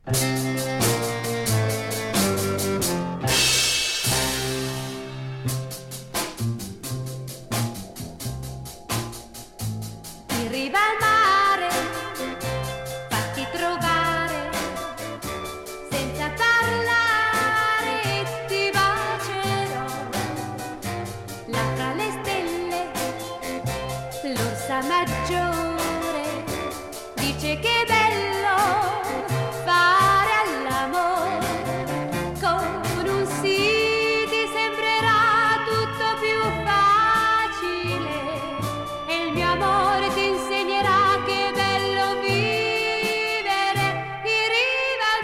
In riva al mare, fatti trovare, senza parlare ti bacerò. Là tra le stelle, l'orsa maggiore dice che è bello fare all'amore. Con un sì ti sembrerà tutto più facile e il mio amore ti insegnerà che è bello vivere in riva al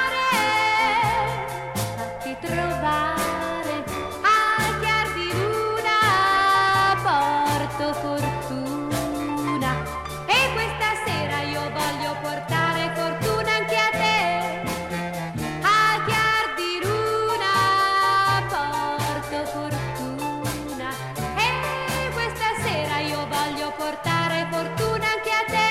mare. Fatti trovare al chiar di luna, porto fortuna, e questa sera io voglio portare fortuna anche a te. Al chiar di luna porto fortuna, e questa sera io voglio portare fortuna anche a te.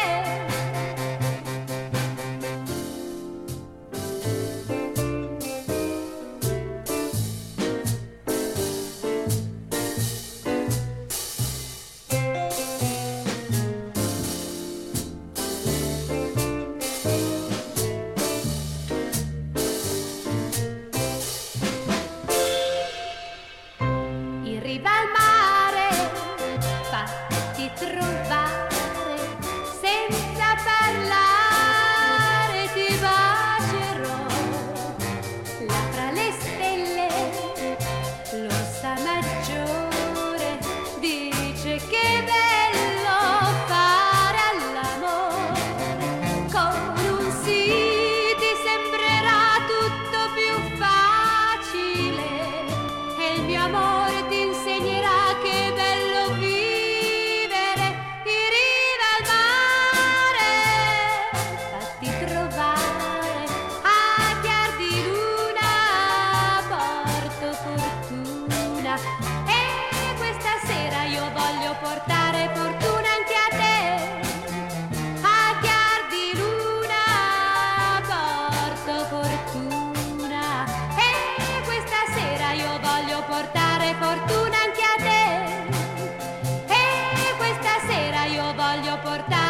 In riva al mare, fatti trovare, senza parlare ti bacerò. Là tra le stelle, l'orsa maggiore dice che è bello fare all'amore. Con un sì ti sembrerà tutto più facile e il mio amore ti insegnerà che è bello vivere in riva al mare. Fatti trovare a chiar di luna, porto fortuna, e questa sera io voglio portare fortuna anche a te. A chiar di luna porto fortuna, e questa sera io voglio portare fortuna anche a te. E questa sera io voglio portare